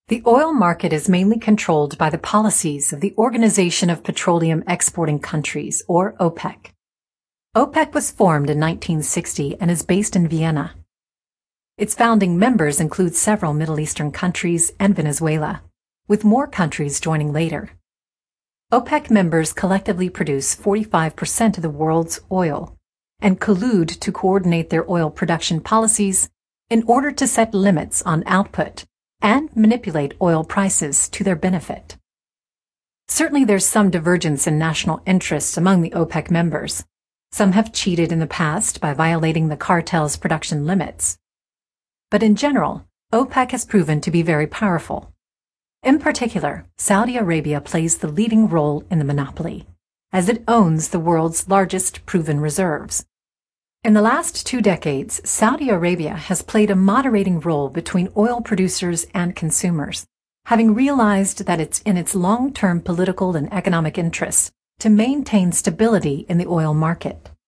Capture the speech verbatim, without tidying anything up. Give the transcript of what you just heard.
The oil market is mainly controlled by the policies of the Organization of Petroleum Exporting Countries, or OPEC. OPEC was formed in nineteen sixty and is based in Vienna. Its founding members include several Middle Eastern countries and Venezuela, with more countries joining later. OPEC members collectively produce forty-five percent of the world's oil and collude to coordinate their oil production policies in order to set limits on output and manipulate oil prices to their benefit. Certainly there's some divergence in national interests among the OPEC members. Some have cheated in the past by violating the cartel's production limits. But in general, OPEC has proven to be very powerful. In particular, Saudi Arabia plays the leading role in the monopoly, as it owns the world's largest proven reserves. In the last two decades, Saudi Arabia has played a moderating role between oil producers and consumers, having realized that it's in its long-term political and economic interests to maintain stability in the oil market.